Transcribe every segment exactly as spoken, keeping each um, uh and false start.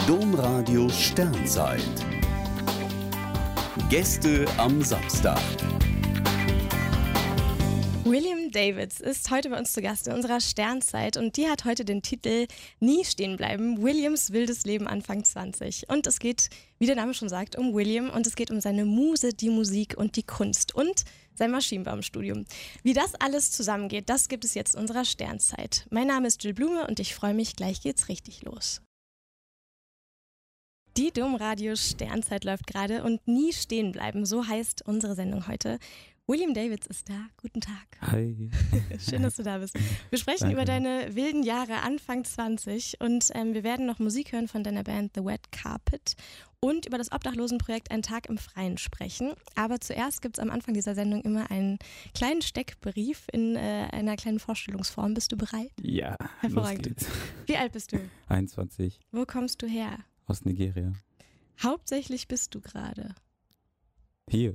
Domradio Sternzeit. Gäste am Samstag. William Davids ist heute bei uns zu Gast in unserer Sternzeit und die hat heute den Titel Nie stehen bleiben, Williams wildes Leben Anfang zwanzig. Und es geht, wie der Name schon sagt, um William und es geht um seine Muse, die Musik und die Kunst und sein Maschinenbaustudium. Wie das alles zusammengeht, das gibt es jetzt in unserer Sternzeit. Mein Name ist Jill Blume und ich freue mich, gleich geht's richtig los. Die Domradio Sternzeit läuft gerade und nie stehen bleiben, so heißt unsere Sendung heute. William Davids ist da. Guten Tag. Hi. Schön, dass du da bist. Wir sprechen Danke. über deine wilden Jahre Anfang zwanzig und ähm, wir werden noch Musik hören von deiner Band The Wet Carpet und über das Obdachlosenprojekt Ein Tag im Freien sprechen. Aber zuerst gibt es am Anfang dieser Sendung immer einen kleinen Steckbrief in äh, einer kleinen Vorstellungsform. Bist du bereit? Ja, Hervorragend. los geht's. Wie alt bist du? einundzwanzig, Wo kommst du her? aus Nigeria. Hauptsächlich bist du gerade. Hier.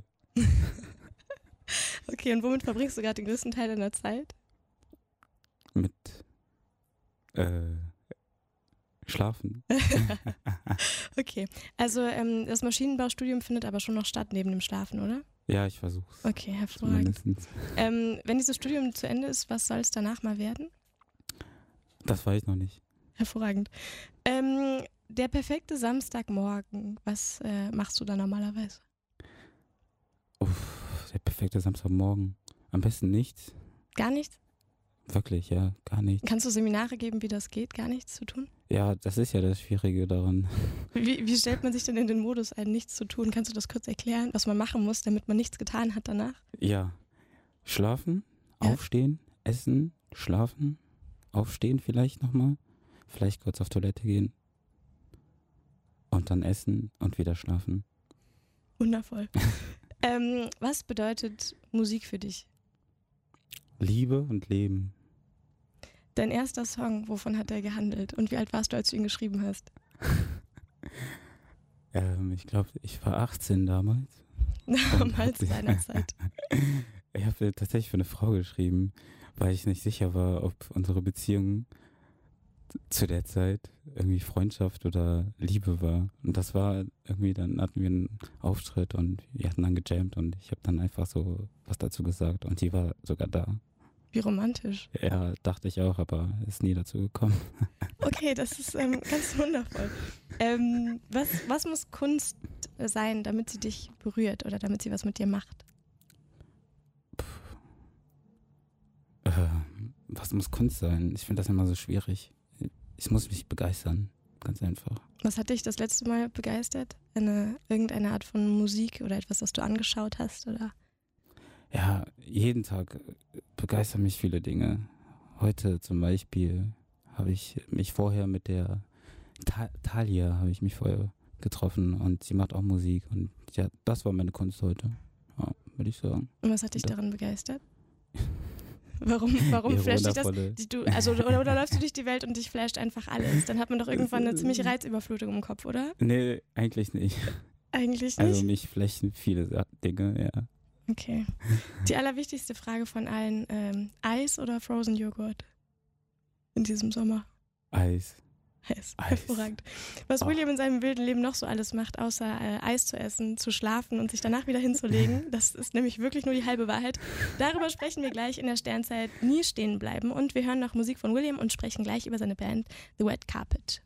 Okay, und womit verbringst du gerade den größten Teil deiner Zeit? Mit äh, Schlafen. Okay, also ähm, das Maschinenbaustudium findet aber schon noch statt neben dem Schlafen, oder? Ja, ich versuch's. Okay, hervorragend. Zumindest. Ähm, wenn dieses Studium zu Ende ist, was soll es danach mal werden? Das weiß ich noch nicht. Hervorragend. Ähm, der perfekte Samstagmorgen, was äh, machst du da normalerweise? Uff, der perfekte Samstagmorgen. Am besten nichts. Gar nichts? Wirklich, ja, gar nichts. Kannst du Seminare geben, wie das geht, gar nichts zu tun? Ja, das ist ja das Schwierige daran. Wie, wie stellt man sich denn in den Modus ein, nichts zu tun? Kannst du das kurz erklären, was man machen muss, damit man nichts getan hat danach? Ja, schlafen, Ja. aufstehen, essen, schlafen, aufstehen vielleicht nochmal, vielleicht kurz auf Toilette gehen und dann essen und wieder schlafen. Wundervoll. ähm, was bedeutet Musik für dich? Liebe und Leben. Dein erster Song, wovon hat er gehandelt? Und wie alt warst du, als du ihn geschrieben hast? Ähm, ich glaube, ich war achtzehn damals. Damals seiner Zeit. Ich habe tatsächlich für eine Frau geschrieben, weil ich nicht sicher war, ob unsere Beziehung zu der Zeit irgendwie Freundschaft oder Liebe war. Und das war irgendwie, dann hatten wir einen Auftritt und wir hatten dann gejammt und ich habe dann einfach so was dazu gesagt und die war sogar da. Wie romantisch. Ja, dachte ich auch, aber ist nie dazu gekommen. Okay, das ist ähm, ganz wundervoll. Ähm, was, was muss Kunst sein, damit sie dich berührt oder damit sie was mit dir macht? Äh, was muss Kunst sein? Ich finde das immer so schwierig. Ich muss mich begeistern, ganz einfach. Was hat dich das letzte Mal begeistert? Eine, irgendeine Art von Musik oder etwas, was du angeschaut hast? Oder? Ja, jeden Tag begeistern mich viele Dinge. Heute zum Beispiel habe ich mich vorher mit der Ta- Thalia habe ich mich vorher getroffen und sie macht auch Musik und ja, das war meine Kunst heute, ja, würde ich sagen. Und was hat dich Ja. daran begeistert? Warum, warum Ihre flasht dich das? wundervolle- Die, du, also, oder, oder läufst du durch die Welt und dich flasht einfach alles? Dann hat man doch irgendwann eine ziemliche Reizüberflutung im Kopf, oder? Nee, eigentlich nicht. Eigentlich nicht? Also mich flächen viele Sa- Dinge, ja. Okay. Die allerwichtigste Frage von allen, ähm, Eis oder Frozen Joghurt in diesem Sommer? Eis. Eis. Eis. Hervorragend. Was Oh. William in seinem wilden Leben noch so alles macht, außer äh, Eis zu essen, zu schlafen und sich danach wieder hinzulegen, das ist nämlich wirklich nur die halbe Wahrheit. Darüber sprechen wir gleich in der Sternzeit Nie stehen bleiben und wir hören noch Musik von William und sprechen gleich über seine Band The Wet Carpet.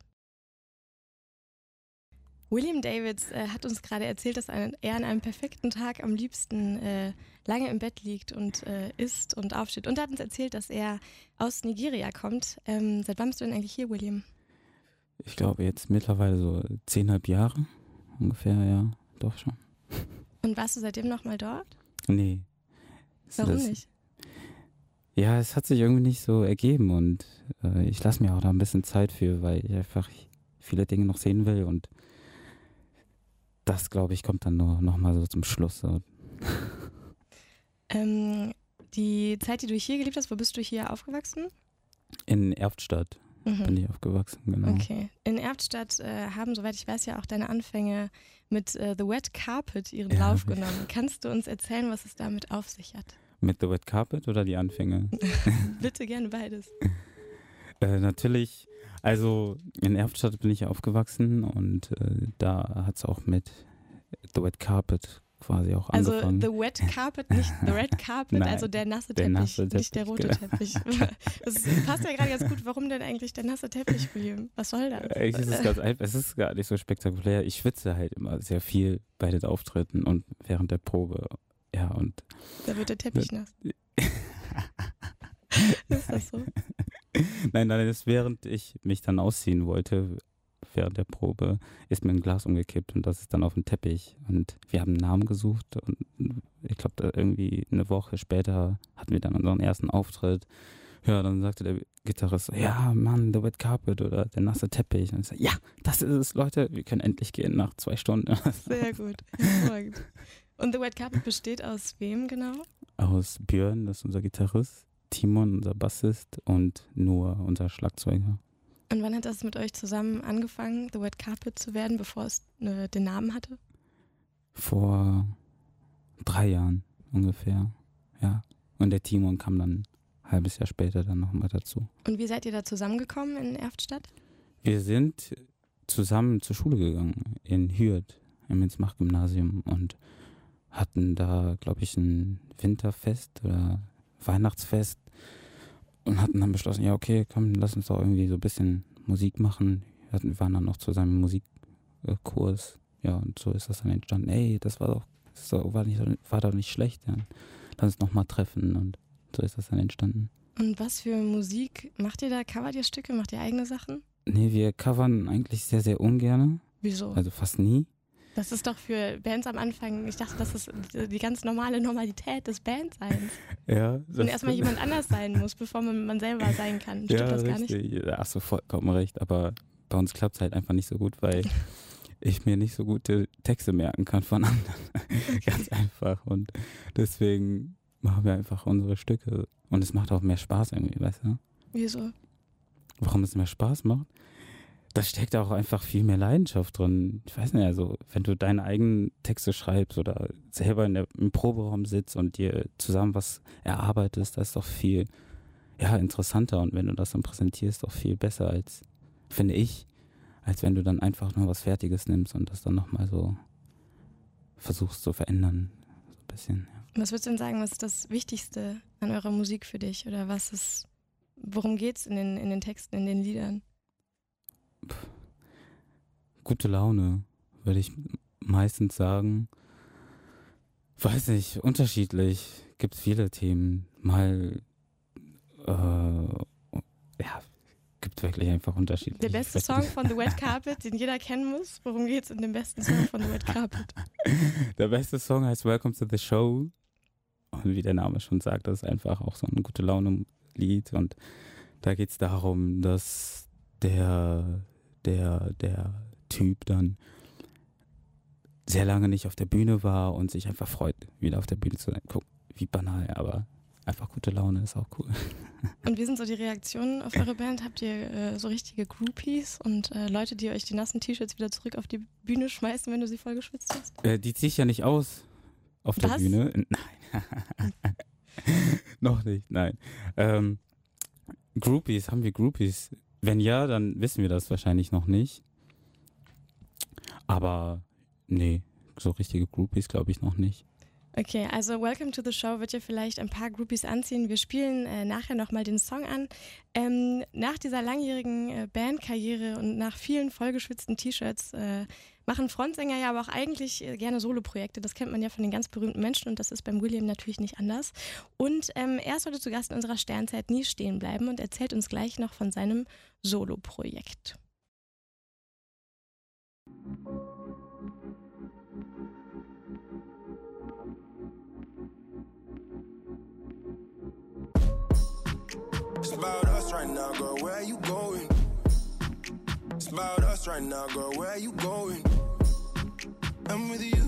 William Davids äh, hat uns gerade erzählt, dass er an einem perfekten Tag am liebsten äh, lange im Bett liegt und äh, isst und aufsteht. Und er hat uns erzählt, dass er aus Nigeria kommt. Ähm, seit wann bist du denn eigentlich hier, William? Ich glaube jetzt mittlerweile so zehnhalb Jahre ungefähr, ja, doch schon. Und warst du seitdem noch mal dort? Nee. Warum Das- nicht? Ja, es hat sich irgendwie nicht so ergeben und äh, ich lasse mir auch da ein bisschen Zeit für, weil ich einfach viele Dinge noch sehen will und das, glaube ich, kommt dann nur noch mal so zum Schluss. So. Ähm, die Zeit, die du hier gelebt hast, wo bist du hier aufgewachsen? In Erftstadt bin Mhm. ich aufgewachsen, genau. Okay. In Erftstadt äh, haben, soweit ich weiß, ja auch deine Anfänge mit äh, The Wet Carpet ihren Ja, Lauf hab ich. genommen. Kannst du uns erzählen, was es damit auf sich hat? Mit The Wet Carpet oder die Anfänge? Bitte gerne beides. äh, natürlich Also in Erftstadt bin ich ja aufgewachsen und äh, da hat es auch mit The Wet Carpet quasi auch Also angefangen. The Wet Carpet, nicht The Red Carpet, Nein, also der nasse der Teppich, nasse nicht der Teppich, rote genau. Teppich. Das passt ja gerade ganz gut. Warum denn eigentlich der nasse Teppich, William? Was soll das? Eigentlich ist es ganz einfach, es ist gar nicht so spektakulär. Ich schwitze halt immer sehr viel bei den Auftritten und während der Probe. Ja, und Da wird der Teppich nass. Ist das so? Nein, nein, das ist während ich mich dann ausziehen wollte, während der Probe, ist mir ein Glas umgekippt und das ist dann auf dem Teppich. Und wir haben einen Namen gesucht und ich glaube, irgendwie eine Woche später hatten wir dann unseren ersten Auftritt. Ja, dann sagte der Gitarrist, ja, Mann, The Wet Carpet oder der nasse Teppich. Und ich sagte, ja, das ist es, Leute, wir können endlich gehen nach zwei Stunden. Sehr gut. Hervorragend. Und The Wet Carpet besteht aus wem genau? Aus Björn, das ist unser Gitarrist, Timon, unser Bassist und Noah, unser Schlagzeuger. Und wann hat das mit euch zusammen angefangen, The Wet Carpet zu werden, bevor es ne, den Namen hatte? Vor drei Jahren ungefähr, ja. Und der Timon kam dann ein halbes Jahr später dann nochmal dazu. Und wie seid ihr da zusammengekommen in Erftstadt? Wir sind zusammen zur Schule gegangen, in Hürth, im Ins-Mach-Gymnasium und hatten da, glaube ich, ein Winterfest oder Weihnachtsfest und hatten dann beschlossen, ja okay, komm, lass uns doch irgendwie so ein bisschen Musik machen. Wir hatten- wir waren dann noch zu seinem Musikkurs, ja, und so ist das dann entstanden. Ey, das war doch, das war, nicht, war doch nicht schlecht, ja. Lass uns nochmal treffen und so ist das dann entstanden. Und was für Musik macht ihr da? Covert ihr Stücke? Macht ihr eigene Sachen? Nee, wir covern eigentlich sehr, sehr ungerne, Wieso? also fast nie. Das ist doch für Bands am Anfang, ich dachte, das ist die ganz normale Normalität des Bandseins. Ja, Und erstmal jemand anders sein muss, bevor man, man selber sein kann. Stimmt ja, das gar nicht? richtig. Ach so, vollkommen recht. Aber bei uns klappt es halt einfach nicht so gut, weil ich mir nicht so gute Texte merken kann von anderen. Ganz einfach. Und deswegen machen wir einfach unsere Stücke. Und es macht auch mehr Spaß irgendwie, weißt du? Wieso? Warum es mehr Spaß macht? Da steckt auch einfach viel mehr Leidenschaft drin. Ich weiß nicht, also wenn du deine eigenen Texte schreibst oder selber in der, im Proberaum sitzt und dir zusammen was erarbeitest, das ist doch viel ja, interessanter und wenn du das dann präsentierst, auch viel besser als, finde ich, als wenn du dann einfach nur was Fertiges nimmst und das dann nochmal so versuchst zu verändern. So ein bisschen, ja. Was würdest du denn sagen, was ist das Wichtigste an eurer Musik für dich? Oder was ist, worum geht's in den, in den Texten, in den Liedern? Gute Laune, würde ich meistens sagen. Weiß nicht, unterschiedlich. Gibt viele Themen. Mal, äh, ja, gibt wirklich einfach unterschiedlich. Der beste Song von The Wet Carpet, den jeder kennen muss. Worum geht's in dem besten Song von The Wet Carpet? Der beste Song heißt Welcome to the Show. Und wie der Name schon sagt, das ist einfach auch so ein gute Laune-Lied. Und da geht es darum, dass der, der, der Typ dann sehr lange nicht auf der Bühne war und sich einfach freut, wieder auf der Bühne zu sein. Guck, wie banal, aber einfach gute Laune ist auch cool. Und wie sind so die Reaktionen auf eure Band? Habt ihr äh, so richtige Groupies und äh, Leute, die euch die nassen T-Shirts wieder zurück auf die Bühne schmeißen, wenn du sie voll geschwitzt hast? Äh, die ziehe ich ja nicht aus auf der Was? Bühne. Nein. Noch nicht, nein. Ähm, Groupies, haben wir Groupies? Wenn ja, dann wissen wir das wahrscheinlich noch nicht. Aber nee, so richtige Groupies glaube ich noch nicht. Okay, also Welcome to the Show wird ja vielleicht ein paar Groupies anziehen. Wir spielen äh, nachher nochmal den Song an. Ähm, nach dieser langjährigen äh, Bandkarriere und nach vielen vollgeschwitzten T-Shirts äh, machen Frontsänger ja aber auch eigentlich äh, gerne Soloprojekte. Das kennt man ja von den ganz berühmten Menschen und das ist beim William natürlich nicht anders. Und ähm, er ist heute zu Gast in unserer Sternzeit nie stehen bleiben und erzählt uns gleich noch von seinem Soloprojekt. It's about us right now, girl, where are you going? It's about us right now, girl, where are you going? I'm with you.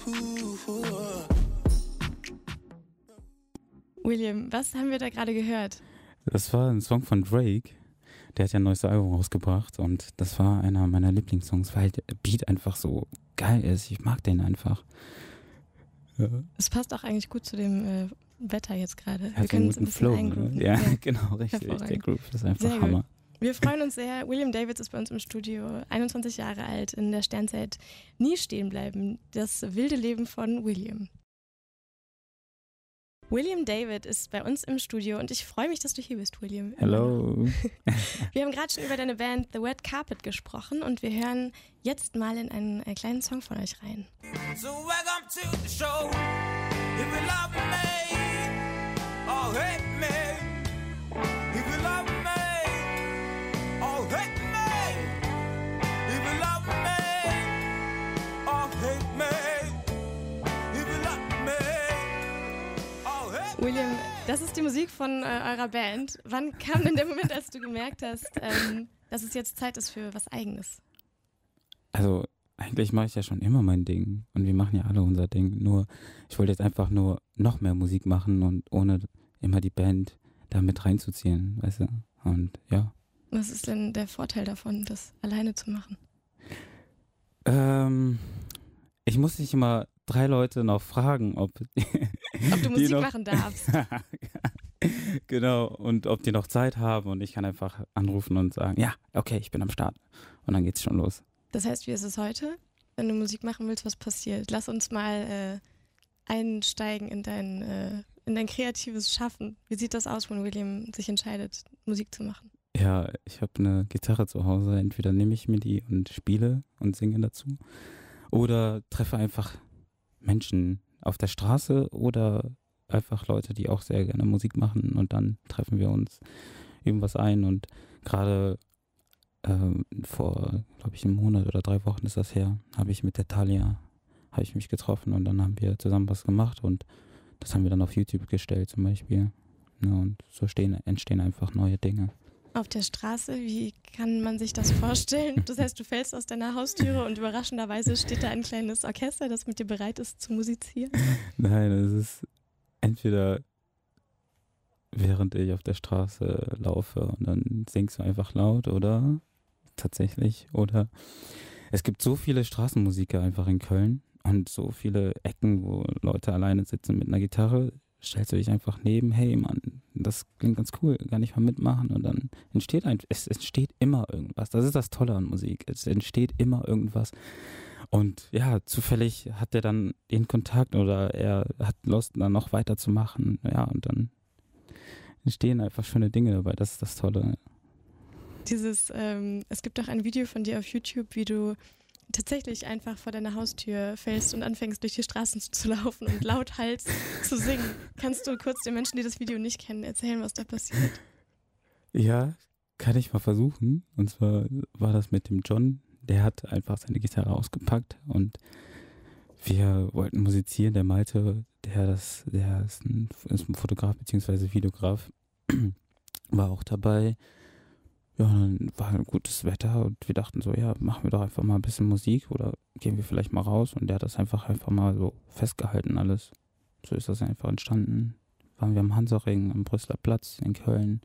William, was haben wir da gerade gehört? Das war ein Song von Drake. Der hat ja ein neues Album rausgebracht und das war einer meiner Lieblingssongs, weil der Beat einfach so geil ist. Ich mag den einfach. Ja. Es passt auch eigentlich gut zu dem äh, Wetter jetzt gerade. Hat einen guten Flow, ne? Ja, genau, richtig. Der Groove ist einfach Sehr Hammer. gut. Wir freuen uns sehr. William Davids ist bei uns im Studio, einundzwanzig Jahre alt, in der Sternzeit Nie stehen bleiben. Das wilde Leben von William. William David ist bei uns im Studio und ich freue mich, dass du hier bist, William. Hello. Wir haben gerade schon über deine Band The Red Carpet gesprochen und wir hören jetzt mal in einen äh, kleinen Song von euch rein. So welcome to the show. If you love me, oh hate me. If you love me, oh hate me. If you love me, oh hate me. If you love me, oh hate me. William, das ist die Musik von äh, eurer Band. Wann kam denn der Moment, als du gemerkt hast, ähm, dass es jetzt Zeit ist für was Eigenes? Also eigentlich mache ich ja schon immer mein Ding und wir machen ja alle unser Ding. Nur ich wollte jetzt einfach nur noch mehr Musik machen und ohne immer die Band da mit reinzuziehen, weißt du? Und ja. Was ist denn der Vorteil davon, das alleine zu machen? Ähm, ich muss nicht immer drei Leute noch fragen, ob, ob du Musik noch, machen darfst. Genau, und ob die noch Zeit haben und ich kann einfach anrufen und sagen, ja, okay, ich bin am Start. Und dann geht's schon los. Das heißt, wie ist es heute? Wenn du Musik machen willst, was passiert? Lass uns mal äh, einsteigen in dein, äh, in dein kreatives Schaffen. Wie sieht das aus, wenn William sich entscheidet, Musik zu machen? Ja, ich habe eine Gitarre zu Hause. Entweder nehme ich mir die und spiele und singe dazu oder treffe einfach Menschen auf der Straße oder einfach Leute, die auch sehr gerne Musik machen und dann treffen wir uns, üben was ein und gerade ähm, vor, glaube ich, einem Monat oder drei Wochen ist das her, habe ich mit der Talia, habe ich mich getroffen und dann haben wir zusammen was gemacht und das haben wir dann auf YouTube gestellt zum Beispiel. Ja, und so stehen, entstehen einfach neue Dinge. Auf der Straße, wie kann man sich das vorstellen? Das heißt, du fällst aus deiner Haustüre und überraschenderweise steht da ein kleines Orchester, das mit dir bereit ist zu musizieren? Nein, es ist entweder während ich auf der Straße laufe und dann singst du einfach laut oder tatsächlich oder es gibt so viele Straßenmusiker einfach in Köln und so viele Ecken, wo Leute alleine sitzen mit einer Gitarre. Stellst du dich einfach neben, hey Mann, das klingt ganz cool, kann ich mal mitmachen und dann entsteht ein, es entsteht immer irgendwas. Das ist das Tolle an Musik, es entsteht immer irgendwas. Und ja, zufällig hat er dann den Kontakt oder er hat Lust, dann noch weiterzumachen. Ja, und dann entstehen einfach schöne Dinge dabei, das ist das Tolle. Dieses, ähm, es gibt auch ein Video von dir auf YouTube, wie du tatsächlich einfach vor deiner Haustür fällst und anfängst durch die Straßen zu laufen und lauthals zu singen. Kannst du kurz den Menschen, die das Video nicht kennen, erzählen, was da passiert? Ja, kann ich mal versuchen. Und zwar war das mit dem John, der hat einfach seine Gitarre ausgepackt und wir wollten musizieren. Der Malte, der, das, der ist, ein, ist ein Fotograf bzw. Videograf, war auch dabei. Ja, dann war ein gutes Wetter und wir dachten so, ja, machen wir doch einfach mal ein bisschen Musik oder gehen wir vielleicht mal raus und der hat das einfach einfach mal so festgehalten alles. So ist das einfach entstanden. Waren wir am Hansaring, am Brüsseler Platz in Köln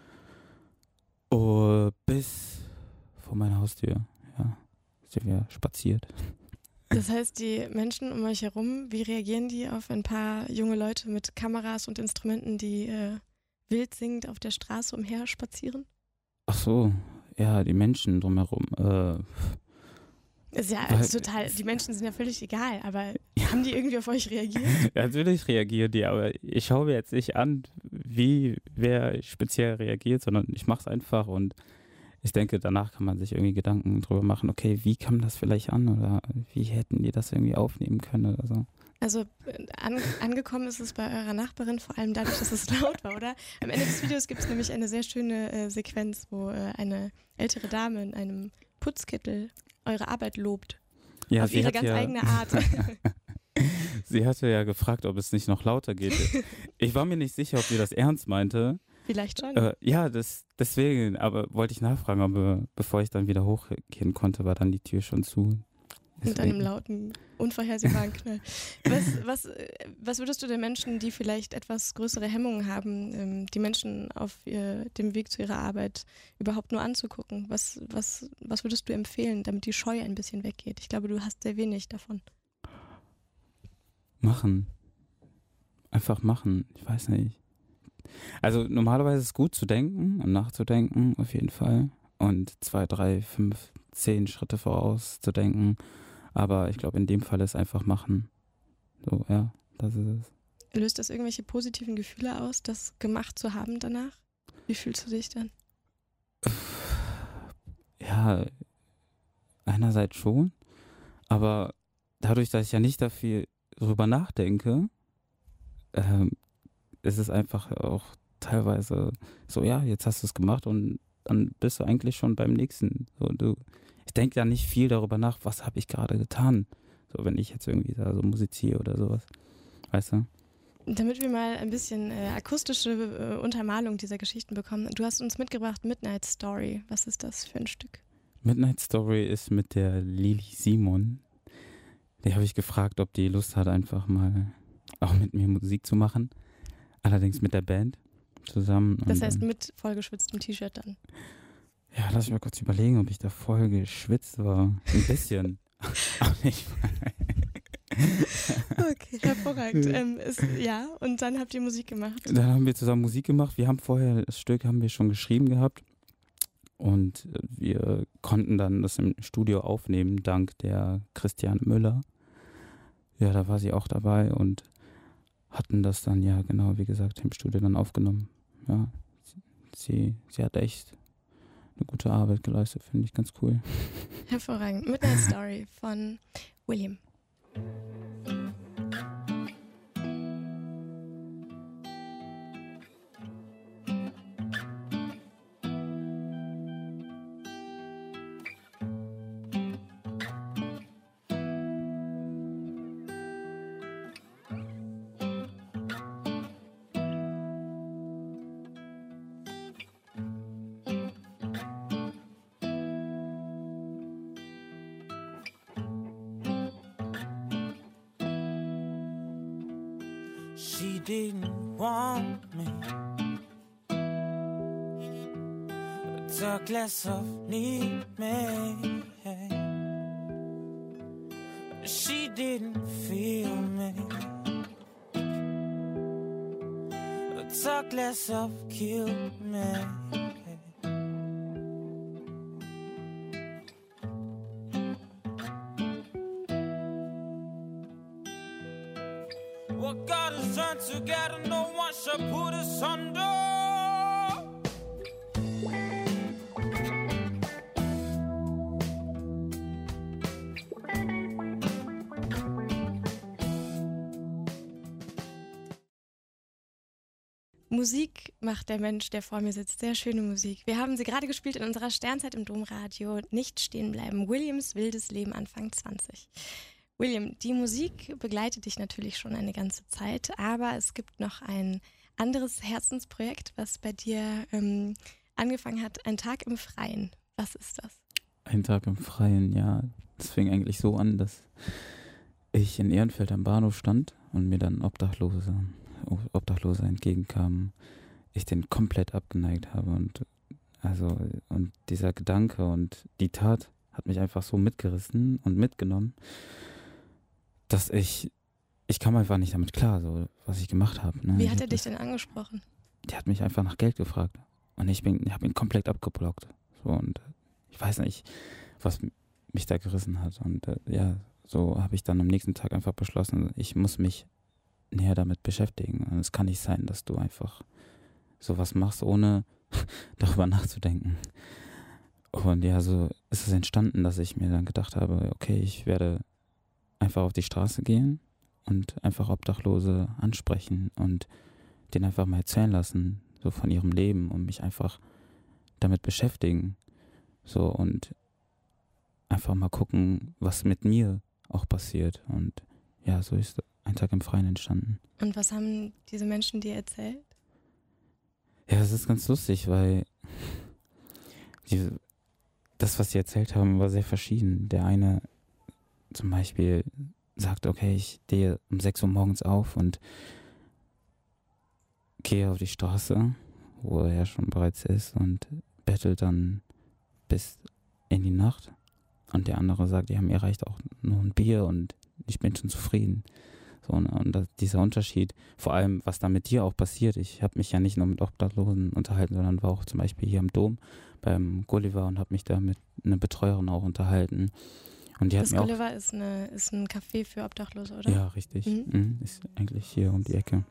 oh, bis vor meiner Haustür, ja, sind wir spaziert. Das heißt, die Menschen um euch herum, wie reagieren die auf ein paar junge Leute mit Kameras und Instrumenten, die äh, wild singend auf der Straße umher spazieren? Ach so, ja, die Menschen drumherum. Äh, ist ja weil, total, die Menschen sind ja völlig egal, aber haben die irgendwie auf euch reagiert? Ja, natürlich reagieren die, aber ich schaue mir jetzt nicht an, wie wer speziell reagiert, sondern ich mache es einfach und ich denke, danach kann man sich irgendwie Gedanken drüber machen, okay, wie kam das vielleicht an oder wie hätten die das irgendwie aufnehmen können oder so. Also an, angekommen ist es bei eurer Nachbarin vor allem dadurch, dass es laut war, oder? Am Ende des Videos gibt es nämlich eine sehr schöne äh, Sequenz, wo äh, eine ältere Dame in einem Putzkittel eure Arbeit lobt. Ja, auf ihre ganz ja, eigene Art. Sie hatte ja gefragt, ob es nicht noch lauter geht. Ich war mir nicht sicher, ob sie das ernst meinte. Vielleicht schon. Äh, ja, das, deswegen, aber wollte ich nachfragen, aber bevor ich dann wieder hochgehen konnte, war dann die Tür schon zu. Mit einem lauten, unvorhersehbaren Knall. Was, was, was würdest du den Menschen, die vielleicht etwas größere Hemmungen haben, die Menschen auf ihr, dem Weg zu ihrer Arbeit überhaupt nur anzugucken, was, was, was würdest du empfehlen, damit die Scheu ein bisschen weggeht? Ich glaube, du hast sehr wenig davon. Machen. Einfach machen. Ich weiß nicht. Also normalerweise ist es gut zu denken und nachzudenken auf jeden Fall und zwei, drei, fünf, zehn Schritte voraus zu denken, aber ich glaube in dem Fall ist einfach machen. So, ja, das ist es. Löst das irgendwelche positiven Gefühle aus, das gemacht zu haben danach? Wie fühlst du dich dann? Ja, einerseits schon, aber dadurch, dass ich ja nicht da viel drüber nachdenke, ähm, ist es einfach auch teilweise so, ja, jetzt hast du es gemacht und dann bist du eigentlich schon beim nächsten. So, du, ich denke ja nicht viel darüber nach, was habe ich gerade getan, so wenn ich jetzt irgendwie da so musiziere oder sowas, weißt du? Damit wir mal ein bisschen äh, akustische äh, Untermalung dieser Geschichten bekommen, du hast uns mitgebracht Midnight Story. Was ist das für ein Stück? Midnight Story ist mit der Lili Simon. Die habe ich gefragt, ob die Lust hat, einfach mal auch mit mir Musik zu machen. Allerdings mit der Band zusammen. Das und heißt dann, mit vollgeschwitztem T-Shirt dann. Ja, lass mich mal kurz überlegen, ob ich da voll geschwitzt war. Ein bisschen. Aber nicht. Okay, hervorragend. ähm, ist, ja, und dann habt ihr Musik gemacht. Dann haben wir zusammen Musik gemacht. Wir haben vorher, das Stück haben wir schon geschrieben gehabt. Und wir konnten dann das im Studio aufnehmen, dank der Christiane Müller. Ja, da war sie auch dabei und hatten das dann, ja genau, wie gesagt, im Studio dann aufgenommen. Ja, sie, sie hat echt eine gute Arbeit geleistet, finde ich ganz cool. Hervorragend. Midnight Story von William. She didn't want me. Took less of need me. She didn't feel me. Took less of kill me. What God has joined together, no one shall put us under. Musik macht der Mensch, der vor mir sitzt. Sehr schöne Musik. Wir haben sie gerade gespielt in unserer Sternzeit im Domradio. Nicht stehen bleiben. Williams wildes Leben Anfang zwanzig. William, die Musik begleitet dich natürlich schon eine ganze Zeit, aber es gibt noch ein anderes Herzensprojekt, was bei dir ähm, angefangen hat, ein Tag im Freien. Was ist das? Ein Tag im Freien, ja. Das fing eigentlich so an, dass ich in Ehrenfeld am Bahnhof stand und mir dann Obdachlose, Obdachlose entgegenkamen, ich den komplett abgeneigt habe und also und dieser Gedanke und die Tat hat mich einfach so mitgerissen und mitgenommen, dass ich, ich kam einfach nicht damit klar, so was ich gemacht habe. Ne? Wie hat ich er hab dich das, denn angesprochen? Der hat mich einfach nach Geld gefragt und ich bin, ich habe ihn komplett abgeblockt. So und ich weiß nicht, was mich da gerissen hat und äh, ja, so habe ich dann am nächsten Tag einfach beschlossen, ich muss mich näher damit beschäftigen und es kann nicht sein, dass du einfach sowas machst, ohne darüber nachzudenken. Und ja, so ist es entstanden, dass ich mir dann gedacht habe, okay, ich werde einfach auf die Straße gehen und einfach Obdachlose ansprechen und denen einfach mal erzählen lassen, so von ihrem Leben und mich einfach damit beschäftigen. So und einfach mal gucken, was mit mir auch passiert. Und ja, so ist ein Tag im Freien entstanden. Und was haben diese Menschen dir erzählt? Ja, das ist ganz lustig, weil die, das, was sie erzählt haben, war sehr verschieden. Der eine zum Beispiel sagt, okay, ich stehe um sechs Uhr morgens auf und gehe auf die Straße, wo er ja schon bereits ist, und bettelt dann bis in die Nacht. Und der andere sagt, ja, mir reicht auch nur ein Bier und ich bin schon zufrieden. So, ne? Und das, dieser Unterschied, vor allem, was da mit dir auch passiert. Ich habe mich ja nicht nur mit Obdachlosen unterhalten, sondern war auch zum Beispiel hier am Dom beim Gulliver und habe mich da mit einer Betreuerin auch unterhalten. Und die hat Das mir auch, Gulliver ist, eine, ist ein Café für Obdachlose, oder? ja, richtig. Mhm. Mhm. Ist eigentlich hier um die Ecke.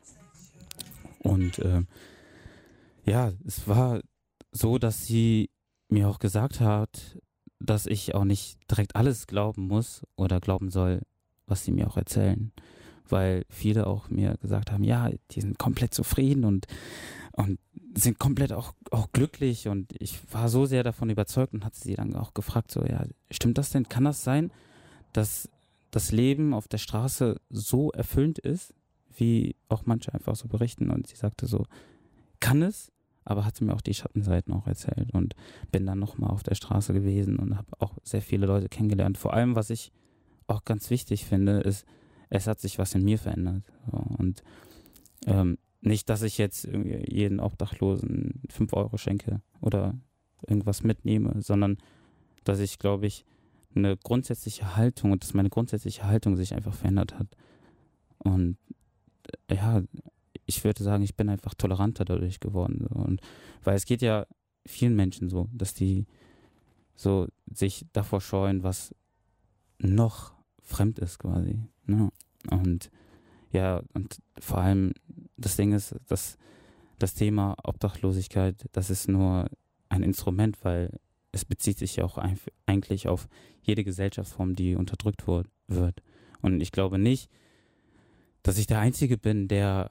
Und äh, ja, es war so, dass sie mir auch gesagt hat, dass ich auch nicht direkt alles glauben muss oder glauben soll, was sie mir auch erzählen. Weil viele auch mir gesagt haben, ja, die sind komplett zufrieden und, und sind komplett auch, auch glücklich. Und ich war so sehr davon überzeugt und hatte sie dann auch gefragt, so, ja, stimmt das denn? Kann das sein, dass das Leben auf der Straße so erfüllend ist, wie auch manche einfach so berichten? Und sie sagte so, kann es, aber hat sie mir auch die Schattenseiten auch erzählt und bin dann nochmal auf der Straße gewesen und habe auch sehr viele Leute kennengelernt. Vor allem, was ich auch ganz wichtig finde, ist, es hat sich was in mir verändert. So, und ähm, nicht, dass ich jetzt irgendwie jeden Obdachlosen fünf Euro schenke oder irgendwas mitnehme, sondern dass ich, glaube ich, eine grundsätzliche Haltung und dass meine grundsätzliche Haltung sich einfach verändert hat. Und äh, ja, ich würde sagen, ich bin einfach toleranter dadurch geworden. So. Und weil es geht ja vielen Menschen so, dass die so sich davor scheuen, was noch fremd ist quasi. Ne? Und ja, und vor allem das Ding ist, dass das Thema Obdachlosigkeit, das ist nur ein Instrument, weil es bezieht sich ja auch ein, eigentlich auf jede Gesellschaftsform, die unterdrückt wird, wird. Und ich glaube nicht, dass ich der Einzige bin, der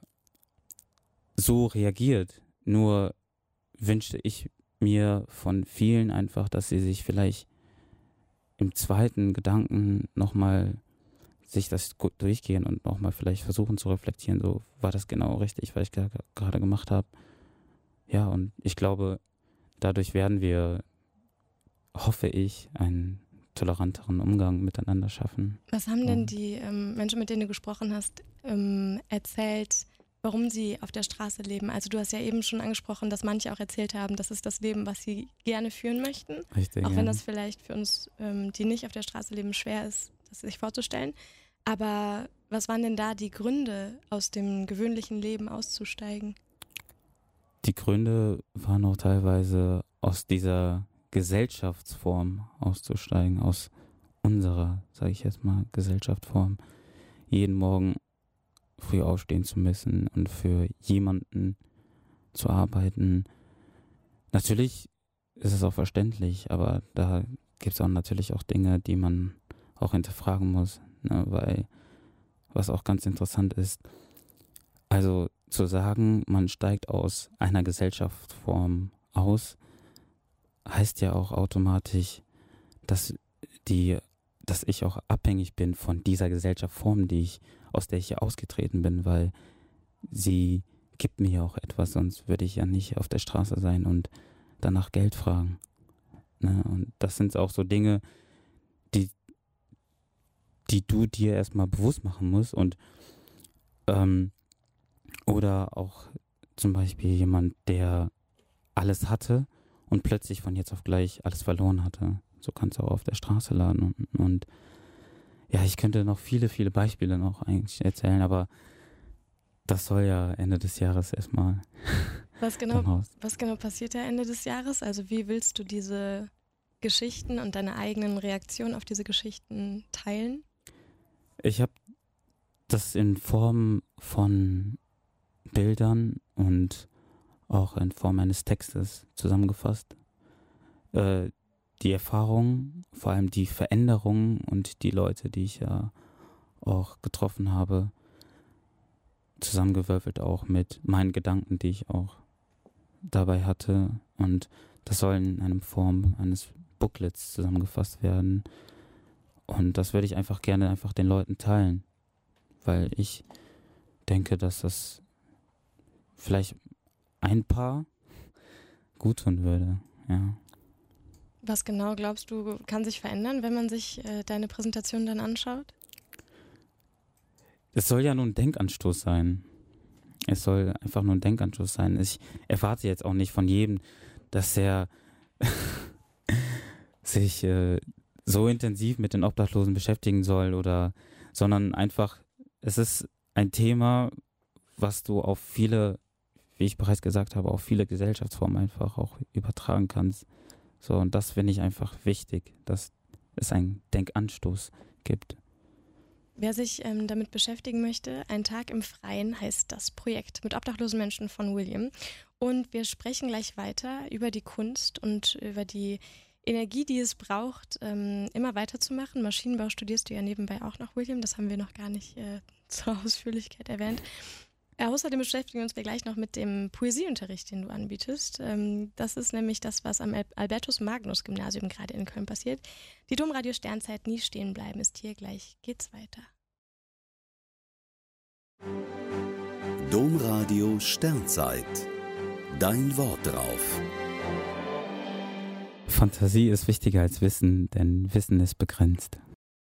so reagiert. Nur wünschte ich mir von vielen einfach, dass sie sich vielleicht im zweiten Gedanken nochmal sich das gut durchgehen und nochmal vielleicht versuchen zu reflektieren, so war das genau richtig, was ich gerade ge- gemacht habe. Ja, und ich glaube, dadurch werden wir, hoffe ich, einen toleranteren Umgang miteinander schaffen. Was haben denn Ja. die ähm, Menschen, mit denen du gesprochen hast, ähm, erzählt, warum sie auf der Straße leben? Also du hast ja eben schon angesprochen, dass manche auch erzählt haben, das ist das Leben, was sie gerne führen möchten. Richtig, Auch ja. wenn das vielleicht für uns, ähm, die nicht auf der Straße leben, schwer ist, das sich vorzustellen. Aber was waren denn da die Gründe, aus dem gewöhnlichen Leben auszusteigen? Die Gründe waren auch teilweise aus dieser Gesellschaftsform auszusteigen, aus unserer, sage ich jetzt mal, Gesellschaftsform, jeden Morgen früh aufstehen zu müssen und für jemanden zu arbeiten. Natürlich ist es auch verständlich, aber da gibt es auch natürlich auch Dinge, die man auch hinterfragen muss, ne, weil was auch ganz interessant ist, also zu sagen, man steigt aus einer Gesellschaftsform aus, heißt ja auch automatisch, dass die, dass ich auch abhängig bin von dieser Gesellschaftsform, die ich, aus der ich ja ausgetreten bin, weil sie gibt mir ja auch etwas, sonst würde ich ja nicht auf der Straße sein und danach Geld fragen. Ne? Und das sind auch so Dinge, die, die du dir erstmal bewusst machen musst und ähm, oder auch zum Beispiel jemand, der alles hatte und plötzlich von jetzt auf gleich alles verloren hatte. So kannst du auch auf der Straße laden. Und, und ja, ich könnte noch viele, viele Beispiele noch eigentlich erzählen, aber das soll ja Ende des Jahres erstmal Was genau, raus. was genau passiert ja Ende des Jahres? Also wie willst du diese Geschichten und deine eigenen Reaktionen auf diese Geschichten teilen? Ich habe das in Form von Bildern und auch in Form eines Textes zusammengefasst. Äh, die Erfahrungen, vor allem die Veränderungen und die Leute, die ich ja auch getroffen habe, zusammengewürfelt auch mit meinen Gedanken, die ich auch dabei hatte. Und das soll in einer Form eines Booklets zusammengefasst werden. Und das würde ich einfach gerne einfach den Leuten teilen, weil ich denke, dass das vielleicht ein Paar gut tun würde, ja. Was genau glaubst du, kann sich verändern, wenn man sich äh, deine Präsentation dann anschaut? Es soll ja nur ein Denkanstoß sein. Es soll einfach nur ein Denkanstoß sein. Ich erwarte jetzt auch nicht von jedem, dass er sich äh, so intensiv mit den Obdachlosen beschäftigen soll oder, sondern einfach es ist ein Thema, was du auf viele, wie ich bereits gesagt habe, auf viele Gesellschaftsformen einfach auch übertragen kannst. So, und das finde ich einfach wichtig, dass es einen Denkanstoß gibt. Wer sich ähm, damit beschäftigen möchte, Ein Tag im Freien heißt das Projekt mit obdachlosen Menschen von William. Und wir sprechen gleich weiter über die Kunst und über die Energie, die es braucht, ähm, immer weiterzumachen. Maschinenbau studierst du ja nebenbei auch noch, William. Das haben wir noch gar nicht äh, zur Ausführlichkeit erwähnt. Äh, außerdem beschäftigen wir uns gleich noch mit dem Poesieunterricht, den du anbietest. Ähm, das ist nämlich das, was am Al- Albertus-Magnus-Gymnasium gerade in Köln passiert. Die Domradio Sternzeit nie stehen bleiben ist hier. Gleich geht's weiter. Domradio Sternzeit. Dein Wort drauf. Fantasie ist wichtiger als Wissen, denn Wissen ist begrenzt.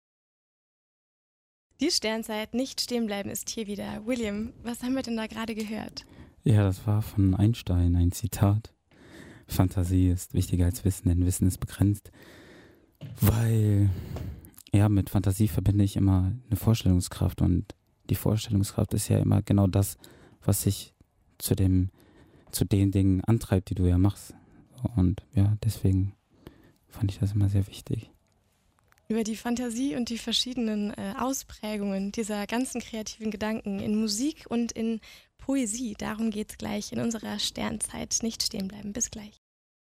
Die Sternzeit nicht stehen bleiben ist hier wieder. William, was haben wir denn da gerade gehört? Ja, das war von Einstein ein Zitat. Fantasie ist wichtiger als Wissen, denn Wissen ist begrenzt. Weil, ja, mit Fantasie verbinde ich immer eine Vorstellungskraft und die Vorstellungskraft ist ja immer genau das, was sich zu dem, zu den Dingen antreibt, die du ja machst. Und ja, deswegen fand ich das immer sehr wichtig. Über die Fantasie und die verschiedenen äh, Ausprägungen dieser ganzen kreativen Gedanken in Musik und in Poesie, darum geht's gleich in unserer Sternzeit. Nicht stehen bleiben. Bis gleich.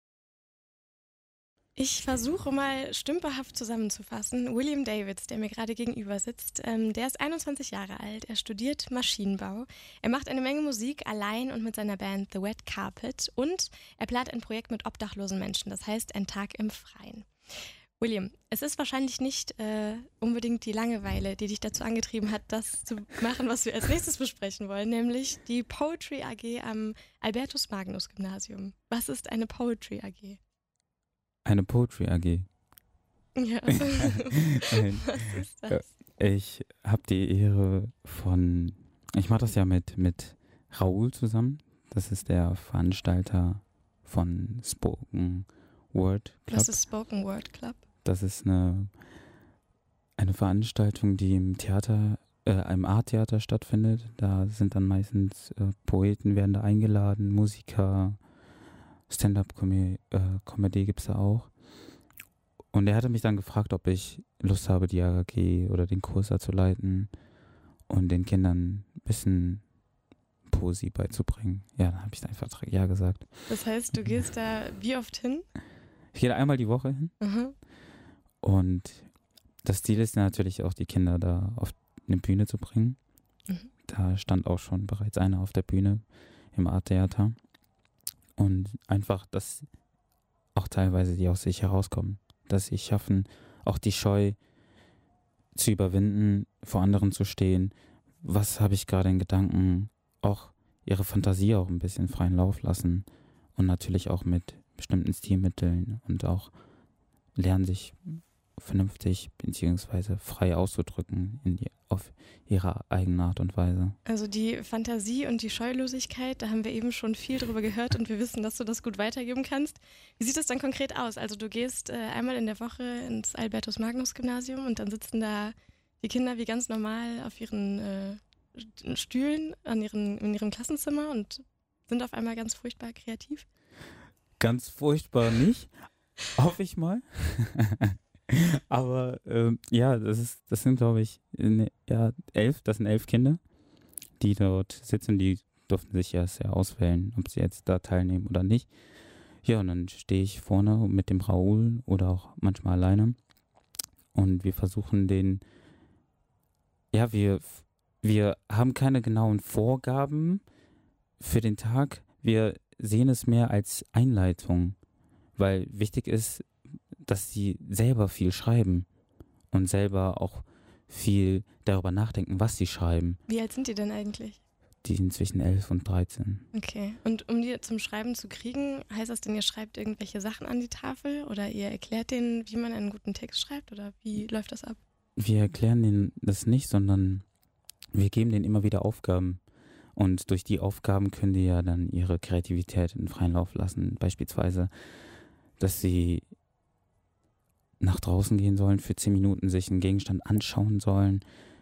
Ich versuche mal stümperhaft zusammenzufassen. William Davids, der mir gerade gegenüber sitzt, ähm, der ist einundzwanzig Jahre alt, er studiert Maschinenbau, er macht eine Menge Musik allein und mit seiner Band The Wet Carpet und er plant ein Projekt mit obdachlosen Menschen, das heißt Ein Tag im Freien. William, es ist wahrscheinlich nicht äh, unbedingt die Langeweile, die dich dazu angetrieben hat, das zu machen, was wir als nächstes besprechen wollen, nämlich die Poetry A G am Albertus-Magnus-Gymnasium. Was ist eine Poetry A G? Eine Poetry A G. Ja, also, was ist das? Ich habe die Ehre von, ich mache das ja mit, mit Raoul zusammen. Das ist der Veranstalter von Spoken Word Club. Was ist Spoken Word Club? Das ist eine, eine Veranstaltung, die im Theater, äh, im Art-Theater stattfindet. Da sind dann meistens äh, Poeten werden da eingeladen, Musiker, Stand-up-Comedy äh, gibt es da auch. Und er hatte mich dann gefragt, ob ich Lust habe, die A G oder den Kurs da zu leiten und den Kindern ein bisschen Poesie beizubringen. Ja, dann habe ich einfach ja gesagt. Das heißt, du gehst da wie oft hin? Ich gehe da einmal die Woche hin. Mhm. Und das Ziel ist natürlich auch, die Kinder da auf eine Bühne zu bringen. Mhm. Da stand auch schon bereits einer auf der Bühne im Art-Theater. Und einfach, dass auch teilweise die aus sich herauskommen. Dass sie schaffen, auch die Scheu zu überwinden, vor anderen zu stehen. Was habe ich gerade in Gedanken? Auch ihre Fantasie auch ein bisschen freien Lauf lassen. Und natürlich auch mit bestimmten Stilmitteln und auch lernen, sich vernünftig bzw. frei auszudrücken in die, auf ihre eigene Art und Weise. Also die Fantasie und die Scheulosigkeit, da haben wir eben schon viel drüber gehört und wir wissen, dass du das gut weitergeben kannst. Wie sieht das dann konkret aus? Also du gehst äh, einmal in der Woche ins Albertus-Magnus-Gymnasium und dann sitzen da die Kinder wie ganz normal auf ihren äh, Stühlen an ihren, in ihrem Klassenzimmer und sind auf einmal ganz furchtbar kreativ? Ganz furchtbar nicht, hoffe ich mal. Aber ähm, ja, das ist, das sind glaube ich ne, ja, elf, das sind elf Kinder, die dort sitzen, die durften sich erst ja auswählen, ob sie jetzt da teilnehmen oder nicht. Ja, und dann stehe ich vorne mit dem Raoul oder auch manchmal alleine und wir versuchen den, ja, wir, wir haben keine genauen Vorgaben für den Tag, wir sehen es mehr als Einleitung, weil wichtig ist, dass sie selber viel schreiben und selber auch viel darüber nachdenken, was sie schreiben. Wie alt sind die denn eigentlich? Die sind zwischen elf und dreizehn. Okay. Und um die zum Schreiben zu kriegen, heißt das denn, ihr schreibt irgendwelche Sachen an die Tafel oder ihr erklärt denen, wie man einen guten Text schreibt oder wie läuft das ab? Wir erklären denen das nicht, sondern wir geben denen immer wieder Aufgaben. Und durch die Aufgaben können die ja dann ihre Kreativität in freien Lauf lassen. Beispielsweise, dass sie nach draußen gehen sollen, für zehn Minuten sich einen Gegenstand anschauen sollen,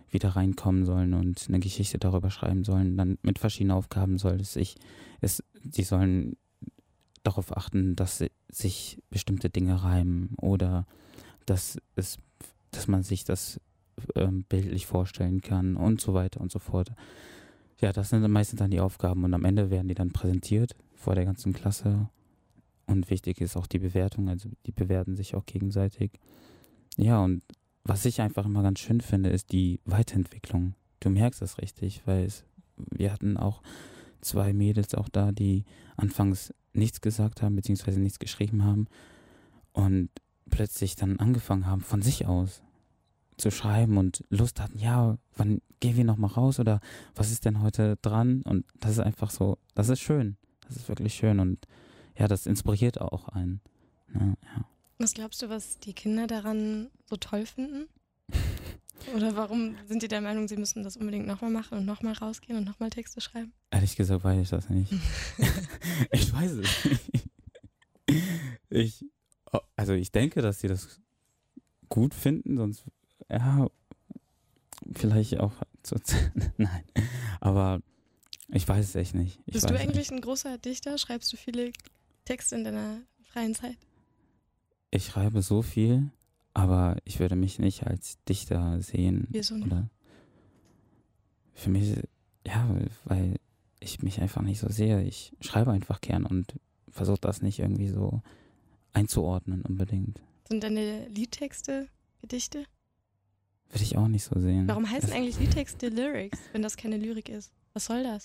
wieder reinkommen sollen und eine Geschichte darüber schreiben sollen. Dann mit verschiedenen Aufgaben soll es sich, es, die sollen darauf achten, dass si- sich bestimmte Dinge reimen oder dass es, dass man sich das ähm, bildlich vorstellen kann und so weiter und so fort. Ja, das sind dann meistens dann die Aufgaben und am Ende werden die dann präsentiert vor der ganzen Klasse. Und wichtig ist auch die Bewertung, also die bewerten sich auch gegenseitig. Ja, und was ich einfach immer ganz schön finde, ist die Weiterentwicklung. Du merkst das richtig, weil es, wir hatten auch zwei Mädels auch da, die anfangs nichts gesagt haben, beziehungsweise nichts geschrieben haben und plötzlich dann angefangen haben, von sich aus zu schreiben und Lust hatten, ja, wann gehen wir nochmal raus oder was ist denn heute dran? Und das ist einfach so, das ist schön, das ist wirklich schön und ja, das inspiriert auch einen. Ja, ja. Was glaubst du, was die Kinder daran so toll finden? Oder warum sind die der Meinung, sie müssen das unbedingt nochmal machen und nochmal rausgehen und nochmal Texte schreiben? Ehrlich gesagt weiß ich das nicht. Ich weiß es nicht. Ich, also ich denke, dass sie das gut finden, sonst, ja, vielleicht auch, zu, nein, aber ich weiß es echt nicht. Ich Bist du weiß eigentlich nicht. ein großer Dichter? Schreibst du viele Texte in deiner freien Zeit? Ich schreibe so viel, aber ich würde mich nicht als Dichter sehen. Wieso nicht? Oder für mich, ja, weil ich mich einfach nicht so sehe. Ich schreibe einfach gern und versuche das nicht irgendwie so einzuordnen unbedingt. Sind deine Liedtexte Gedichte? Würde ich auch nicht so sehen. Warum heißen Das- eigentlich Liedtexte Lyrics, wenn das keine Lyrik ist? Was soll das?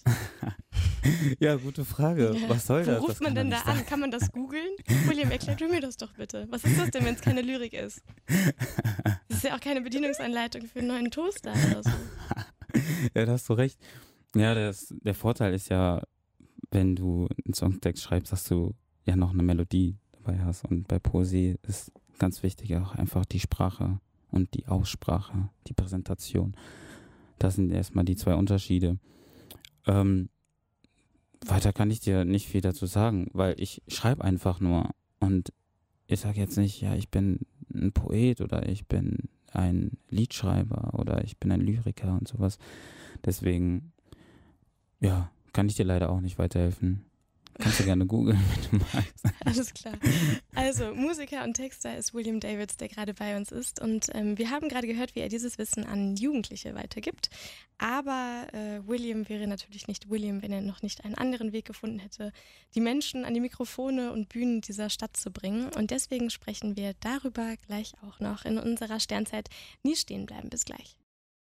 Ja, gute Frage. Ja. Was soll Wo das? ruft Das man kann denn da doch nicht an? Kann man das googeln? William, erklär du mir das doch bitte. Was ist das denn, wenn es keine Lyrik ist? Das ist ja auch keine Bedienungsanleitung für einen neuen Toaster oder so. Ja, da hast du recht. Ja, das, der Vorteil ist ja, wenn du einen Songtext schreibst, dass du ja noch eine Melodie dabei hast. Und bei Poesie ist ganz wichtig auch einfach die Sprache und die Aussprache, die Präsentation. Das sind erstmal die zwei Unterschiede. Ähm, weiter kann ich dir nicht viel dazu sagen, weil ich schreibe einfach nur. Und ich sage jetzt nicht, ja, ich bin ein Poet oder ich bin ein Liedschreiber oder ich bin ein Lyriker und sowas. Deswegen, ja, kann ich dir leider auch nicht weiterhelfen. Kannst du gerne googeln, wenn du magst. Alles klar. Also, Musiker und Texter ist William Davids, der gerade bei uns ist. Und ähm, wir haben gerade gehört, wie er dieses Wissen an Jugendliche weitergibt. Aber äh, William wäre natürlich nicht William, wenn er noch nicht einen anderen Weg gefunden hätte, die Menschen an die Mikrofone und Bühnen dieser Stadt zu bringen. Und deswegen sprechen wir darüber gleich auch noch in unserer Sternzeit. Nie stehen bleiben. Bis gleich.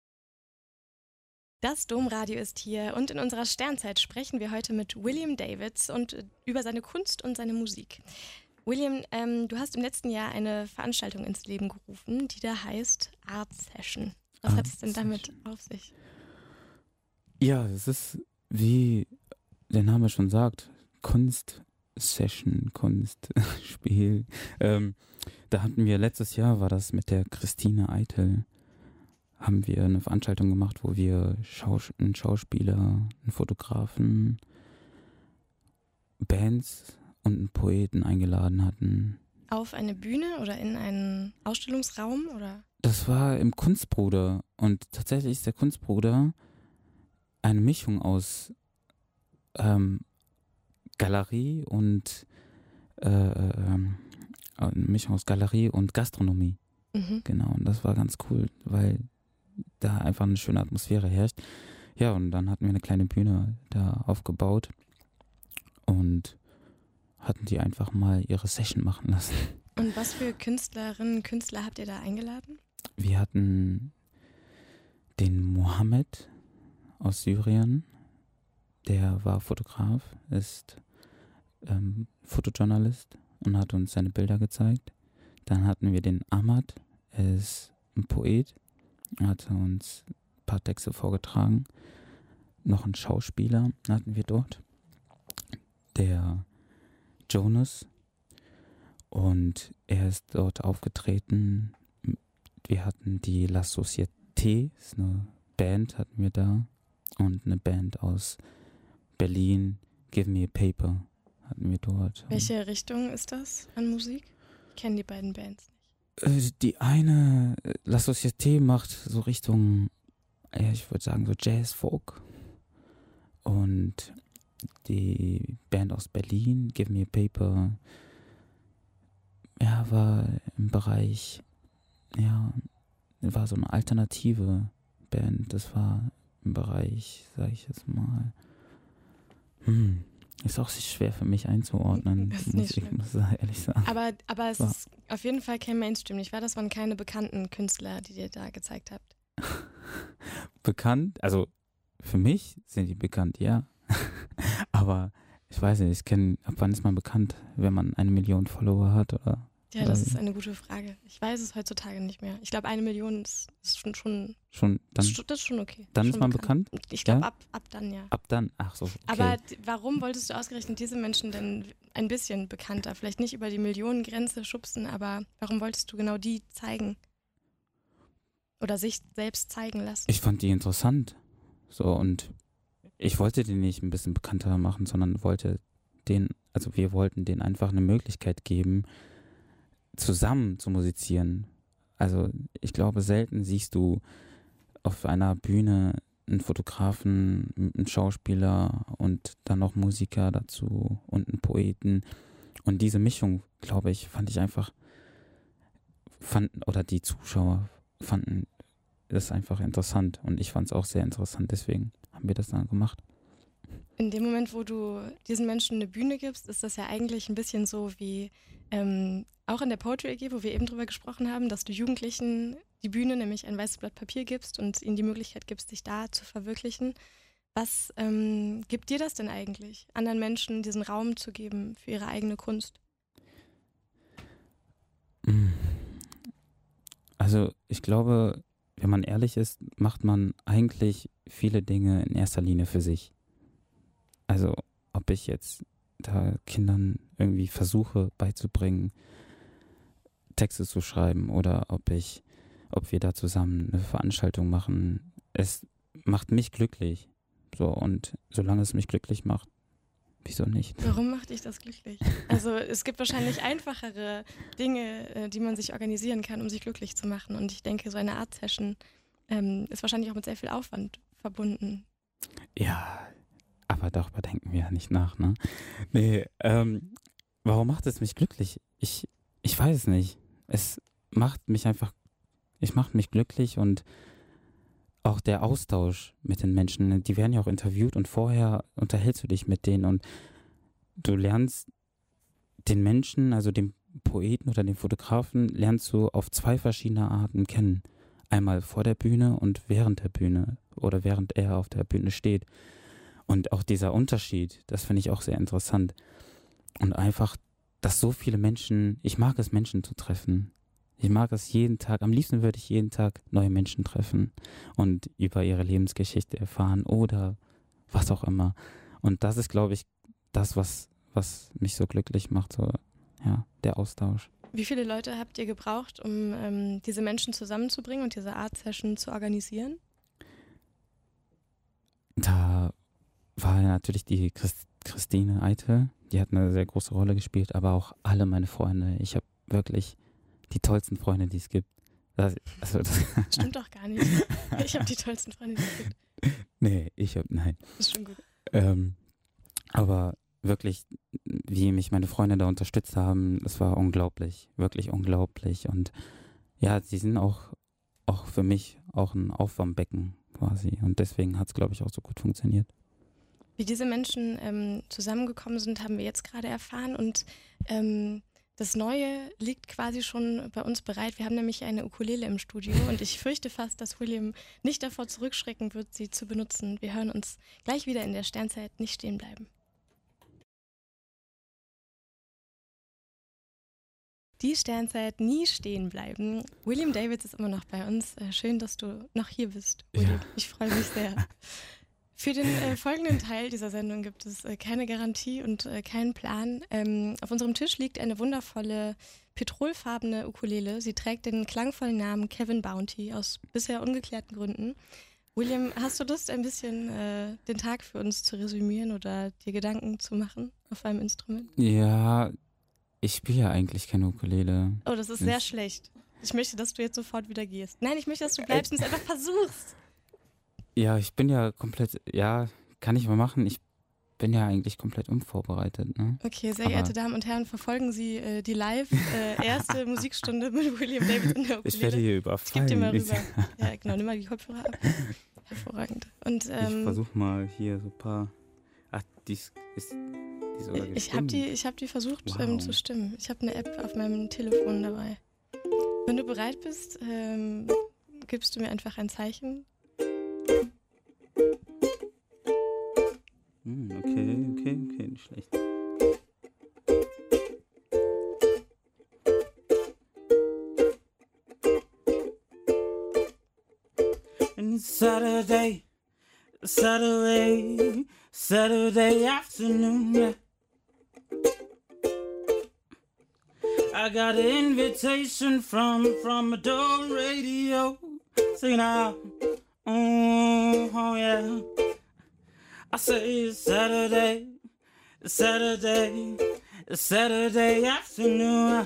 Das Domradio ist hier und in unserer Sternzeit sprechen wir heute mit William Davids und äh, über seine Kunst und seine Musik. William, ähm, du hast im letzten Jahr eine Veranstaltung ins Leben gerufen, die da heißt Art Session. Was Art hat es denn damit auf sich? Ja, es ist, wie der Name schon sagt, Kunstsession, Kunstspiel. Ähm, da hatten wir, letztes Jahr war das mit der Christine Eitel, haben wir eine Veranstaltung gemacht, wo wir Schaus- einen Schauspieler, einen Fotografen, Bands und einen Poeten eingeladen hatten. Auf eine Bühne oder in einen Ausstellungsraum? Oder? Das war im Kunstbruder und tatsächlich ist der Kunstbruder eine Mischung aus ähm, Galerie und äh, ähm, eine Mischung aus Galerie und Gastronomie. Mhm. Genau, und das war ganz cool, weil da einfach eine schöne Atmosphäre herrscht. Ja, und dann hatten wir eine kleine Bühne da aufgebaut und hatten die einfach mal ihre Session machen lassen. Und was für Künstlerinnen und Künstler habt ihr da eingeladen? Wir hatten den Mohammed aus Syrien, der war Fotograf, ist ähm, Fotojournalist und hat uns seine Bilder gezeigt. Dann hatten wir den Ahmad, er ist ein Poet, hat uns ein paar Texte vorgetragen. Noch einen Schauspieler hatten wir dort, der Jonas, und er ist dort aufgetreten. Wir hatten die La Société, ist eine Band hatten wir da, und eine Band aus Berlin, Give Me a Paper, hatten wir dort. Welche Richtung ist das an Musik? Ich kenne die beiden Bands nicht. Äh, Die eine, äh, La Société, macht so Richtung ja, ich würde sagen so Jazz, Folk. Und die Band aus Berlin, Give Me a Paper, ja, war im Bereich, ja, war so eine alternative Band. Das war im Bereich, sag ich jetzt mal, hm, ist auch schwer für mich einzuordnen, Das ist muss nicht ich schlimm. muss ehrlich sagen. Aber, aber es War- ist auf jeden Fall kein Mainstream, nicht wahr? Das waren keine bekannten Künstler, die dir da gezeigt habt. Bekannt, also für mich sind die bekannt, ja. Aber ich weiß nicht, ich kenne, ab wann ist man bekannt, wenn man eine Million Follower hat, oder? Ja, das Ähm. ist eine gute Frage. Ich weiß es heutzutage nicht mehr. Ich glaube, eine Million ist, ist schon, schon, Schon, dann, ist, schon- das ist schon okay. dann schon ist man bekannt? Ich glaube, Ja? ab, ab dann ja. Ab dann, ach so, okay. Aber d- warum wolltest du ausgerechnet diese Menschen denn ein bisschen bekannter? Vielleicht nicht über die Millionengrenze schubsen, aber warum wolltest du genau die zeigen? Oder sich selbst zeigen lassen? Ich fand die interessant. So, und ich wollte die nicht ein bisschen bekannter machen, sondern wollte den, also wir wollten denen einfach eine Möglichkeit geben, zusammen zu musizieren. Also ich glaube, selten siehst du auf einer Bühne einen Fotografen, einen Schauspieler und dann noch Musiker dazu und einen Poeten. Und diese Mischung, glaube ich, fand ich einfach, fanden, oder die Zuschauer fanden das einfach interessant. Und ich fand es auch sehr interessant, deswegen haben wir das dann gemacht. In dem Moment, wo du diesen Menschen eine Bühne gibst, ist das ja eigentlich ein bisschen so wie ähm, auch in der Poetry A G, wo wir eben drüber gesprochen haben, dass du Jugendlichen die Bühne, nämlich ein weißes Blatt Papier gibst und ihnen die Möglichkeit gibst, sich da zu verwirklichen. Was ähm, gibt dir das denn eigentlich, anderen Menschen diesen Raum zu geben für ihre eigene Kunst? Also ich glaube, wenn man ehrlich ist, macht man eigentlich viele Dinge in erster Linie für sich. Also ob ich jetzt da Kindern irgendwie versuche beizubringen, Texte zu schreiben oder ob ich, ob wir da zusammen eine Veranstaltung machen, es macht mich glücklich. So, und solange es mich glücklich macht, wieso nicht? Warum macht dich das glücklich? Also es gibt wahrscheinlich einfachere Dinge, äh, die man sich organisieren kann, um sich glücklich zu machen. Und ich denke, so eine Art-Session ähm, ist wahrscheinlich auch mit sehr viel Aufwand verbunden. Ja, aber darüber denken wir ja nicht nach, ne? Nee, ähm, warum macht es mich glücklich? Ich, ich weiß es nicht. Es macht mich einfach, ich macht mich glücklich und auch der Austausch mit den Menschen, die werden ja auch interviewt und vorher unterhältst du dich mit denen und du lernst den Menschen, also den Poeten oder den Fotografen, lernst du auf zwei verschiedene Arten kennen. Einmal vor der Bühne und während der Bühne oder während er auf der Bühne steht. Und auch dieser Unterschied, das finde ich auch sehr interessant. Und einfach, dass so viele Menschen, ich mag es, Menschen zu treffen. Ich mag es jeden Tag, am liebsten würde ich jeden Tag neue Menschen treffen und über ihre Lebensgeschichte erfahren oder was auch immer. Und das ist, glaube ich, das, was, was mich so glücklich macht, so, ja, der Austausch. Wie viele Leute habt ihr gebraucht, um ähm, diese Menschen zusammenzubringen und diese Art-Session zu organisieren? Da war natürlich die Christ- Christine Eitel, die hat eine sehr große Rolle gespielt, aber auch alle meine Freunde. Ich habe wirklich die tollsten Freunde, die es gibt. Das, also das Stimmt doch gar nicht. Ich habe die tollsten Freunde, die es gibt. nee, ich habe, nein. Das ist schon gut. Ähm, aber wirklich, wie mich meine Freunde da unterstützt haben, das war unglaublich, wirklich unglaublich. Und ja, sie sind auch, auch für mich auch ein Aufwärmbecken quasi. Und deswegen hat es, glaube ich, auch so gut funktioniert. Wie diese Menschen ähm, zusammengekommen sind, haben wir jetzt gerade erfahren. Und ähm, das Neue liegt quasi schon bei uns bereit. Wir haben nämlich eine Ukulele im Studio und ich fürchte fast, dass William nicht davor zurückschrecken wird, sie zu benutzen. Wir hören uns gleich wieder in der Sternzeit nicht stehen bleiben. Die Sternzeit nie stehen bleiben. William Davids ist immer noch bei uns. Äh, schön, dass du noch hier bist, William. Ja. Ich freue mich sehr. Für den äh, folgenden Teil dieser Sendung gibt es äh, keine Garantie und äh, keinen Plan. Ähm, auf unserem Tisch liegt eine wundervolle petrolfarbene Ukulele. Sie trägt den klangvollen Namen Kevin Bounty aus bisher ungeklärten Gründen. William, hast du Lust, ein bisschen äh, den Tag für uns zu resümieren oder dir Gedanken zu machen auf einem Instrument? Ja, ich spiele ja eigentlich keine Ukulele. Oh, das ist sehr Ich- schlecht. Ich möchte, dass du jetzt sofort wieder gehst. Nein, ich möchte, dass du bleibst und es einfach versuchst. Ja, ich bin ja komplett, ja, kann ich mal machen. Ich bin ja eigentlich komplett unvorbereitet. Ne? Okay, sehr Aber geehrte Damen und Herren, verfolgen Sie äh, die live äh, erste Musikstunde mit William David in der Ukulele. ich werde hier Ich gebe überfallen. dir mal rüber. Ja, genau, nimm mal die Kopfhörer ab. Hervorragend. Und, Ich ähm, versuche mal hier so ein paar. Ach, die ist, ist, die ist sogar ich habe gestimmt. die, ich hab die versucht Wow. ähm, zu stimmen. Ich habe eine App auf meinem Telefon dabei. Wenn du bereit bist, ähm, gibst du mir einfach ein Zeichen. Hm, okay, okay, okay, nicht schlecht. And it's Saturday, Saturday, Saturday afternoon. Yeah. I got an invitation from from a door radio. Sing out, oh, oh yeah. I say it's Saturday, it's Saturday, it's Saturday afternoon.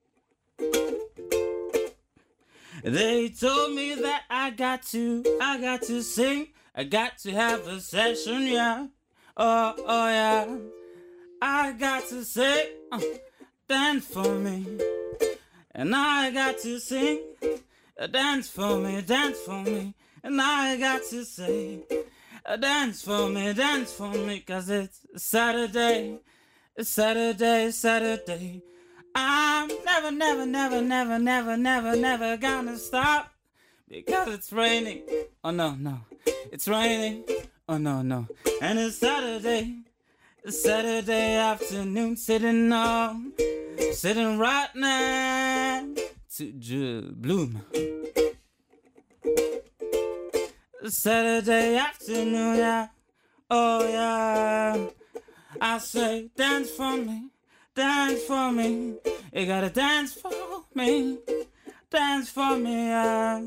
They told me that I got to, I got to sing, I got to have a session, yeah. Oh, oh yeah. I got to say, uh, dance for me. And I got to sing, uh, dance for me, dance for me. And I got to say, uh, dance for me, dance for me. Cause it's Saturday, it's Saturday, Saturday. I'm never, never, never, never, never, never, never gonna stop. Because it's raining. Oh no, no. It's raining. Oh no, no. And it's Saturday. It's Saturday afternoon. Sitting on. Sitting right now. To J- Bloom. Saturday afternoon, yeah. Oh yeah. I say, dance for me. Dance for me. You gotta dance for me. Dance for me, yeah.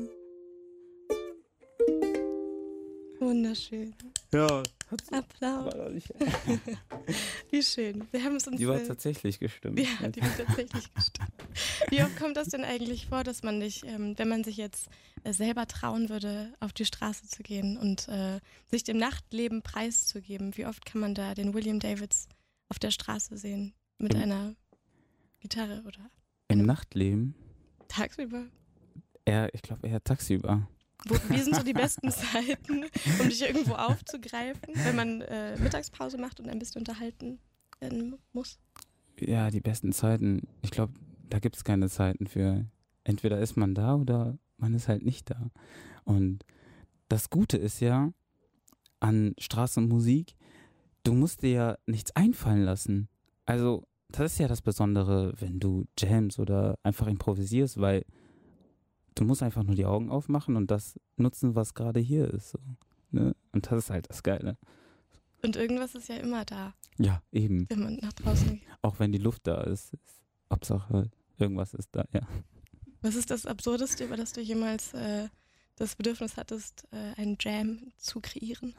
Wunderschön. Ja, Applaus. Wie schön. Wir haben es uns. die war äh, tatsächlich gestimmt. Ja, die wird tatsächlich gestimmt. Wie oft kommt das denn eigentlich vor, dass man dich, ähm, wenn man sich jetzt äh, selber trauen würde, auf die Straße zu gehen und äh, sich dem Nachtleben preiszugeben, wie oft kann man da den William Davids auf der Straße sehen mit Im- einer Gitarre oder Im Nachtleben? tagsüber? Er, ich glaube, eher tagsüber. Wo, wie sind so die besten Zeiten, um dich irgendwo aufzugreifen, wenn man äh, Mittagspause macht und ein bisschen unterhalten werden muss? Ja, die besten Zeiten. Ich glaube, da gibt es keine Zeiten für. Entweder ist man da oder man ist halt nicht da. Und das Gute ist ja an Straßenmusik, du musst dir ja nichts einfallen lassen. Also, das ist ja das Besondere, wenn du jamst oder einfach improvisierst, weil du musst einfach nur die Augen aufmachen und das nutzen, was gerade hier ist. So, ne? Und das ist halt das Geile. Und irgendwas ist ja immer da, Ja, eben. wenn man nach draußen geht. Auch wenn die Luft da ist. ist Hauptsache, irgendwas ist da, ja. Was ist das Absurdeste, über das du jemals äh, das Bedürfnis hattest, äh, einen Jam zu kreieren?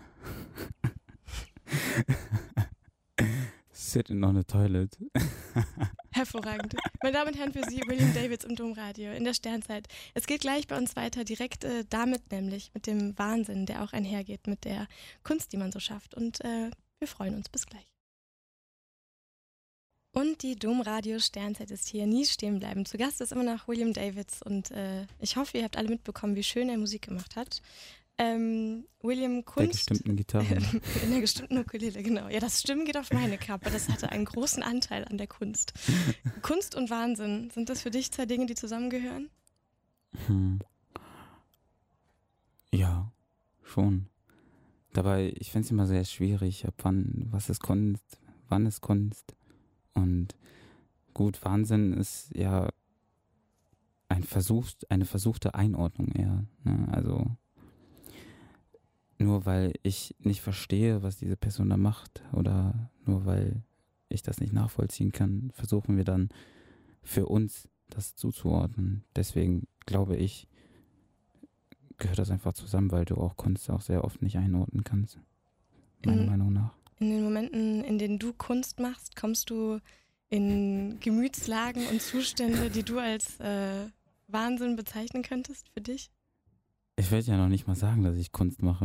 Sitting on a toilet. Hervorragend. Meine Damen und Herren, für Sie William Davids im Domradio in der Sternzeit. Es geht gleich bei uns weiter, direkt äh, damit nämlich, mit dem Wahnsinn, der auch einhergeht mit der Kunst, die man so schafft. Und äh, wir freuen uns. Bis gleich. Und die Domradio Sternzeit ist hier, nie stehen bleiben. Zu Gast ist immer noch William Davids und äh, ich hoffe, ihr habt alle mitbekommen, wie schön er Musik gemacht hat. Ähm, William, Der Kunst... gestimmten Gitarre. In der gestimmten Ukulele, genau. Ja, das Stimmen geht auf meine Kappe. Das hatte einen großen Anteil an der Kunst. Kunst und Wahnsinn, sind das für dich zwei Dinge, die zusammengehören? Hm. Ja, schon. Dabei, ich finde es immer sehr schwierig, ab wann, was ist Kunst, wann ist Kunst. Und gut, Wahnsinn ist ja ein Versuch, eine versuchte Einordnung eher. Ne? Also nur weil ich nicht verstehe, was diese Person da macht oder nur weil ich das nicht nachvollziehen kann, versuchen wir dann für uns das zuzuordnen. Deswegen glaube ich, gehört das einfach zusammen, weil du auch Kunst auch sehr oft nicht einordnen kannst. Meiner Mhm. Meinung nach. In den Momenten, in denen du Kunst machst, kommst du in Gemütslagen und Zustände, die du als äh, Wahnsinn bezeichnen könntest für dich? Ich will ja noch nicht mal sagen, dass ich Kunst mache.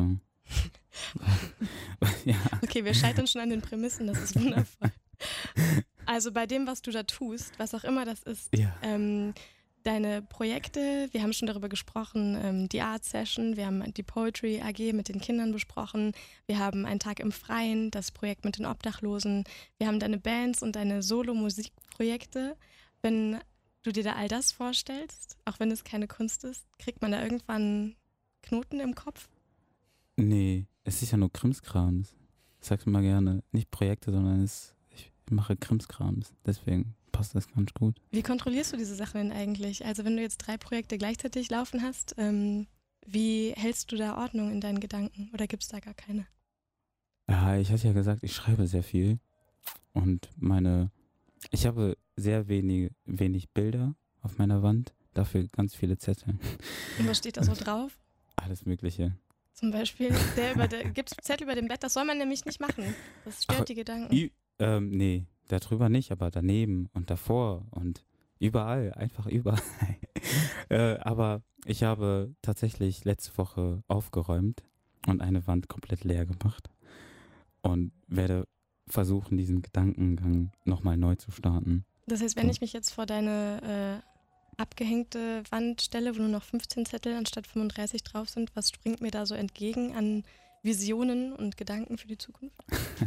Ja. Okay, wir scheitern schon an den Prämissen, das ist wundervoll. Also bei dem, was du da tust, was auch immer das ist, Ja. ähm, deine Projekte, wir haben schon darüber gesprochen, ähm, die Art Session, wir haben die Poetry A G mit den Kindern besprochen, wir haben einen Tag im Freien, das Projekt mit den Obdachlosen, wir haben deine Bands und deine Solo-Musikprojekte. Wenn du dir da all das vorstellst, auch wenn es keine Kunst ist, kriegt man da irgendwann Knoten im Kopf? Nee, es ist ja nur Krimskrams. Ich sag's immer gerne. Nicht Projekte, sondern es, ich mache Krimskrams. Deswegen passt das ganz gut. Wie kontrollierst du diese Sachen denn eigentlich? Also wenn du jetzt drei Projekte gleichzeitig laufen hast, ähm, wie hältst du da Ordnung in deinen Gedanken? Oder gibt es da gar keine? Ja, ich hatte ja gesagt, ich schreibe sehr viel. Und meine, ich habe sehr wenig, wenig Bilder auf meiner Wand, dafür ganz viele Zettel. Und was steht da so drauf? Alles Mögliche. Zum Beispiel, der über der, gibt es Zettel über dem Bett? Das soll man nämlich nicht machen. Das stört Ach, die Gedanken. I, ähm, nee, darüber nicht, aber daneben und davor und überall, einfach überall. äh, aber ich habe tatsächlich letzte Woche aufgeräumt und eine Wand komplett leer gemacht und werde versuchen, diesen Gedankengang nochmal neu zu starten. Das heißt, wenn ich mich jetzt vor deine äh, abgehängte Wand stelle, wo nur noch fünfzehn Zettel anstatt fünfunddreißig drauf sind, was springt mir da so entgegen an Visionen und Gedanken für die Zukunft?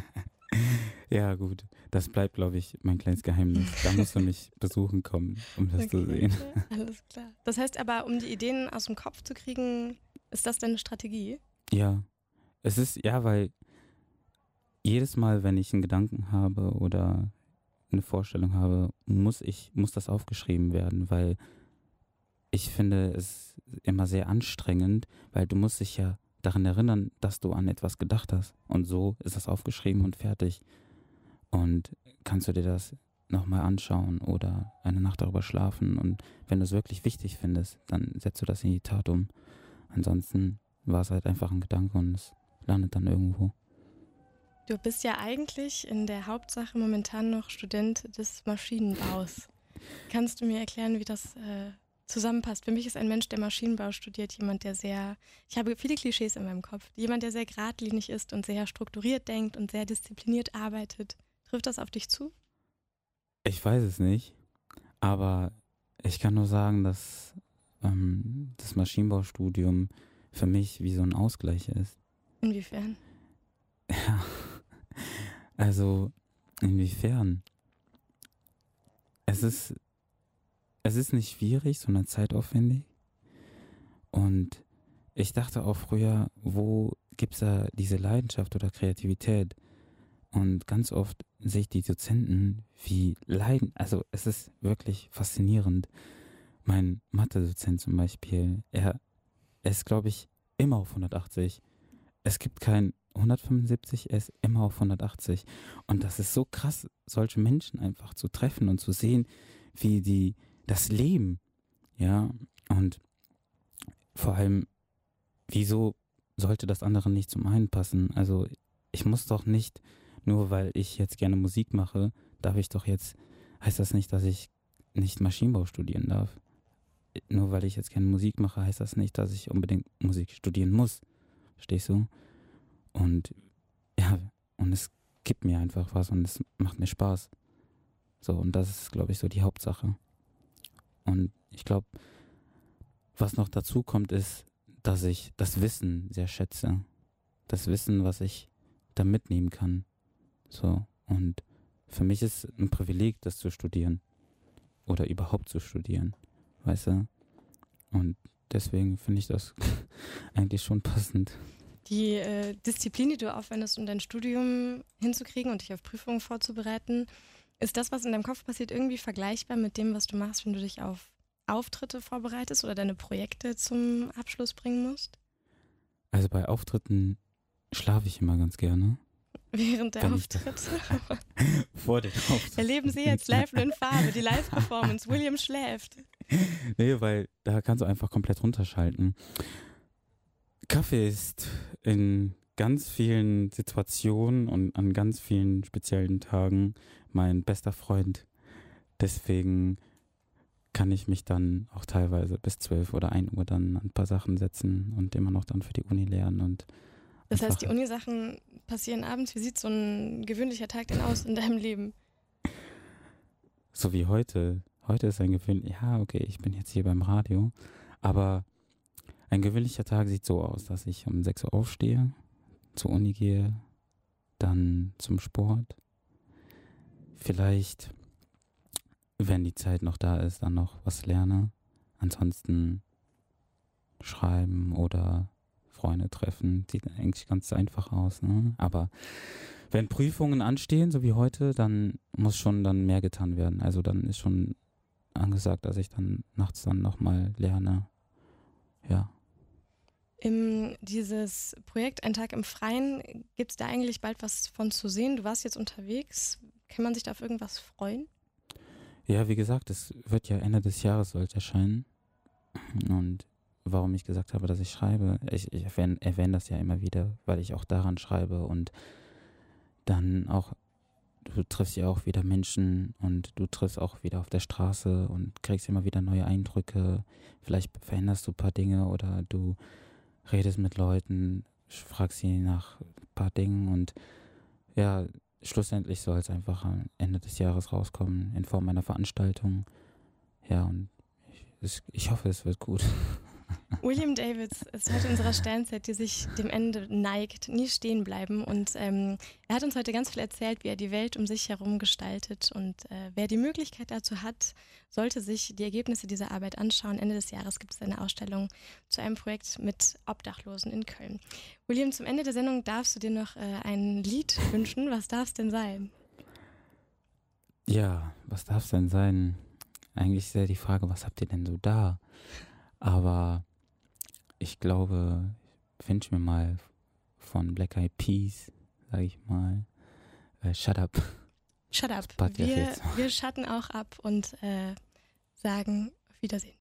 Ja gut, das bleibt, glaube ich, mein kleines Geheimnis. Da musst du mich besuchen kommen, um das zu Okay, sehen. okay, alles klar. Das heißt aber, um die Ideen aus dem Kopf zu kriegen, ist das deine Strategie? Ja, es ist, ja, weil jedes Mal, wenn ich einen Gedanken habe oder eine Vorstellung habe, muss ich, muss das aufgeschrieben werden, weil ich finde es immer sehr anstrengend, weil du musst dich ja daran erinnern, dass du an etwas gedacht hast. Und so ist das aufgeschrieben und fertig. Und kannst du dir das nochmal anschauen oder eine Nacht darüber schlafen. Und wenn du es wirklich wichtig findest, dann setzt du das in die Tat um. Ansonsten war es halt einfach ein Gedanke und es landet dann irgendwo. Du bist ja eigentlich in der Hauptsache momentan noch Student des Maschinenbaus. Kannst du mir erklären, wie das äh, zusammenpasst? Für mich ist ein Mensch, der Maschinenbau studiert, jemand, der sehr, ich habe viele Klischees in meinem Kopf, jemand, der sehr geradlinig ist und sehr strukturiert denkt und sehr diszipliniert arbeitet. Trifft das auf dich zu? Ich weiß es nicht, aber ich kann nur sagen, dass ähm, das Maschinenbaustudium für mich wie so ein Ausgleich ist. Inwiefern? Ja, also inwiefern? Es ist, es ist nicht schwierig, sondern zeitaufwendig. Und ich dachte auch früher, wo gibt es da diese Leidenschaft oder Kreativität? Und ganz oft sehe ich die Dozenten wie leiden. Also es ist wirklich faszinierend. Mein Mathe-Dozent zum Beispiel, er, er ist, glaube ich, immer auf hundertachtzig. Es gibt kein hundertfünfundsiebzig, er ist immer auf hundertachtzig. Und das ist so krass, solche Menschen einfach zu treffen und zu sehen, wie die das leben. Ja, und vor allem, wieso sollte das andere nicht zum einen passen? Also ich muss doch nicht, nur weil ich jetzt gerne Musik mache, darf ich doch jetzt, heißt das nicht, dass ich nicht Maschinenbau studieren darf. Nur weil ich jetzt gerne Musik mache, heißt das nicht, dass ich unbedingt Musik studieren muss. Verstehst du? Und ja, und es gibt mir einfach was und es macht mir Spaß. So, und das ist, glaube ich, so die Hauptsache. Und ich glaube, was noch dazu kommt, ist, dass ich das Wissen sehr schätze. Das Wissen, was ich da mitnehmen kann. So, und für mich ist ein Privileg, das zu studieren. Oder überhaupt zu studieren. Weißt du? Und deswegen finde ich das eigentlich schon passend. Die äh, Disziplin, die du aufwendest, um dein Studium hinzukriegen und dich auf Prüfungen vorzubereiten, ist das, was in deinem Kopf passiert, irgendwie vergleichbar mit dem, was du machst, wenn du dich auf Auftritte vorbereitest oder deine Projekte zum Abschluss bringen musst? Also bei Auftritten schlafe ich immer ganz gerne. Während der Wenn Auftritte? Vor den Auftritten. Erleben Sie jetzt live und in Farbe, die Live-Performance. William schläft. Nee, weil da kannst du einfach komplett runterschalten. Kaffee ist in ganz vielen Situationen und an ganz vielen speziellen Tagen mein bester Freund. Deswegen kann ich mich dann auch teilweise bis zwölf oder ein Uhr dann an ein paar Sachen setzen und immer noch dann für die Uni lernen und Das heißt, die Unisachen passieren abends. Wie sieht so ein gewöhnlicher Tag denn aus in deinem Leben? So wie heute. Heute ist ein gewöhnlicher, ja okay, ich bin jetzt hier beim Radio, aber ein gewöhnlicher Tag sieht so aus, dass ich um sechs Uhr aufstehe, zur Uni gehe, dann zum Sport. Vielleicht, wenn die Zeit noch da ist, dann noch was lerne. Ansonsten schreiben oder Freunde treffen. Sieht eigentlich ganz einfach aus, ne? Aber wenn Prüfungen anstehen, so wie heute, dann muss schon dann mehr getan werden. Also dann ist schon angesagt, dass ich dann nachts dann nochmal lerne. Ja. Im, dieses Projekt Ein Tag im Freien, gibt es da eigentlich bald was von zu sehen? Du warst jetzt unterwegs. Kann man sich da auf irgendwas freuen? Ja, wie gesagt, es wird ja Ende des Jahres sollte erscheinen. Und warum ich gesagt habe, dass ich schreibe, ich, ich erwähne, erwähne das ja immer wieder, weil ich auch daran schreibe und dann auch, du triffst ja auch wieder Menschen und du triffst auch wieder auf der Straße und kriegst immer wieder neue Eindrücke. Vielleicht veränderst du ein paar Dinge oder du redest mit Leuten, fragst sie nach ein paar Dingen und ja, schlussendlich soll es einfach am Ende des Jahres rauskommen in Form einer Veranstaltung. Ja, und ich, es, ich hoffe, es wird gut. William Davids ist heute in unserer Sternzeit, die sich dem Ende neigt, nie stehen bleiben. Und ähm, er hat uns heute ganz viel erzählt, wie er die Welt um sich herum gestaltet. Und äh, wer die Möglichkeit dazu hat, sollte sich die Ergebnisse dieser Arbeit anschauen. Ende des Jahres gibt es eine Ausstellung zu einem Projekt mit Obdachlosen in Köln. William, zum Ende der Sendung darfst du dir noch äh, ein Lied wünschen. Was darf es denn sein? Ja, was darf es denn sein? Eigentlich ist ja die Frage, was habt ihr denn so da? Aber ich glaube, ich wünsche mir mal von Black Eyed Peas, sage ich mal, äh, Shut Up. Shut Up. Das passt ja Wir, jetzt. wir schatten auch ab und äh, sagen auf Wiedersehen.